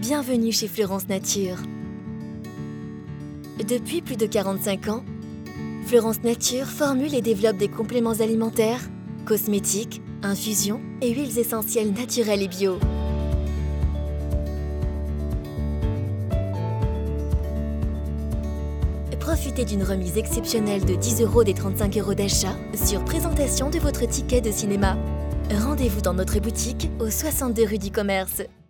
Bienvenue chez Fleurance Nature. Depuis plus de 45 ans, Fleurance Nature formule et développe des compléments alimentaires, cosmétiques, infusions et huiles essentielles naturelles et bio. Profitez d'une remise exceptionnelle de 10 € des 35 € d'achat sur présentation de votre ticket de cinéma. Rendez-vous dans notre boutique au 62 rue du Commerce.